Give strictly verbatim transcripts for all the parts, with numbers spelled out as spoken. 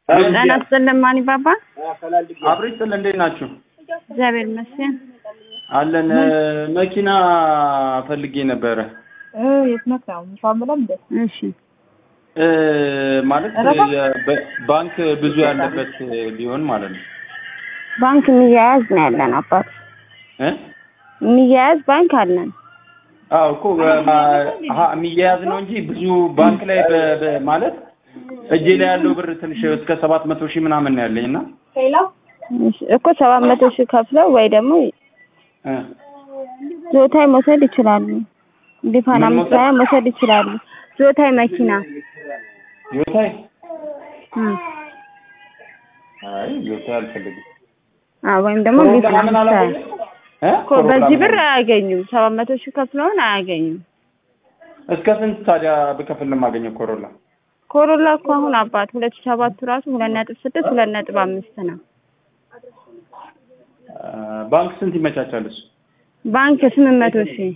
ጤና ይስጥልኝ ማን ይባባ አብሬ ስለ እንዴት ናችሁ? እግዚአብሔር ይመስገን አለን። መኪና ፈልጌ ነበረ። እ የት ነው? ፋምላም ደስ እሺ እ ማለት ባንክ ብዙ ያለበት ቢሆን ማለት ነው። ባንክ የሚያያዝ ነው ያለን አባት እ የሚያያዝ ባንክ አለን። አው እኮ አሃ የሚያያዝ ነው እንጂ ብዙ ባንክ ላይ ማለት እጄ ላይ ያለው ብር ትንሽ እስከ ሰባት መቶ ሺህ ምናምን ያለኝና ሄሎ እኮ ሰባት መቶ ሺህ ከፍለው ወይ ደግሞ እ ዞታይ መውሰድ ይችላሉ። ዲፋናም ሳያ መውሰድ ይችላሉ። ዞታይ መኪና ዞታይ እ አይ ዞታይ አልፈልግም። አዎ ወይም ደግሞ ዲፋናም ሳያ እ እኮ በዚህ ብር አያገኙም። ሰባት መቶ ሺህ ከፍለውን አያገኙም። እስከ ስንት ታዲያ በከፍል ለማገኘው ኮሮላ ኮሮላ እኮ አሁን አባት ሁለት ሺህ ሰባት ራሱ ሁለት ነጥብ ስድስት ሁለት ነጥብ አምስት ነው። ባንክ ስንት ይመቻቻል እሱ? ባንክ ስምንት መቶ ሺህ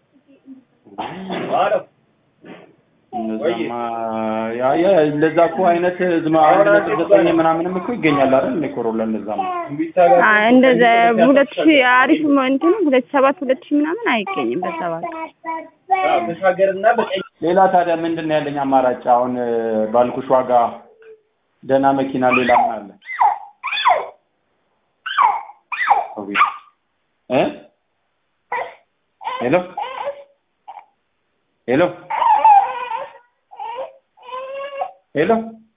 እንደዛማ ያ ያ እንደዛ እኮ አይነት ዝማ ዘጠኝ ምናምንም እኮ ይገኛል አይደል? እኔ ኮሮላ እንደዛማ አይ እንደዛ ሁለት ሺህ አሪፍ እንትን ሁለት ሺህ ሰባት ሁለት ሺህ ምናምን አይገኝም በሰባት ተሻገርና በቀኝ ሌላ ታዲያ ምንድነው ያለኝ አማራጭ? አሁን ባልኩሽ ዋጋ ደና መኪና ሌላ ምን አለ? ኦኬ እ ሄሎ ሄሎ ሄሎ